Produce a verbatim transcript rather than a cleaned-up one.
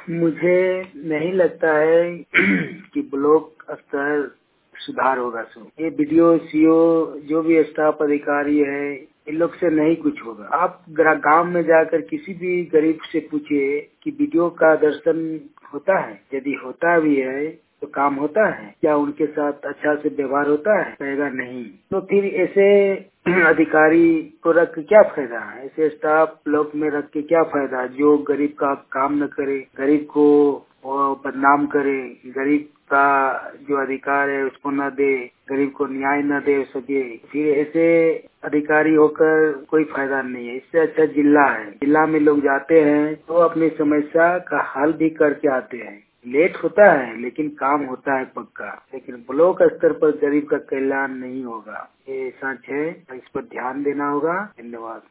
मुझे नहीं लगता है कि ब्लॉक स्तर सुधार होगा। सो ये बीडीओ सीओ जो भी स्टाफ अधिकारी है इन लोग से नहीं कुछ होगा। आप गांव में जाकर किसी भी गरीब से पूछिए कि बीडीओ का दर्शन होता है, यदि होता भी है तो काम होता है क्या, उनके साथ अच्छा से व्यवहार होता है, कहेगा नहीं। तो फिर ऐसे अधिकारी को रख के क्या फायदा है, ऐसे स्टाफ ब्लॉक में रख के क्या फायदा जो गरीब का काम न करे, गरीब को बदनाम करे, गरीब का जो अधिकार है उसको न दे, गरीब को न्याय न दे सके। फिर ऐसे अधिकारी होकर कोई फायदा नहीं है। इससे अच्छा जिला है, जिला में लोग जाते हैं तो अपनी समस्या का हल भी करके आते हैं। लेट होता है लेकिन काम होता है पक्का। लेकिन ब्लॉक स्तर पर गरीब का कल्याण नहीं होगा, ये सच है, इस पर ध्यान देना होगा। धन्यवाद।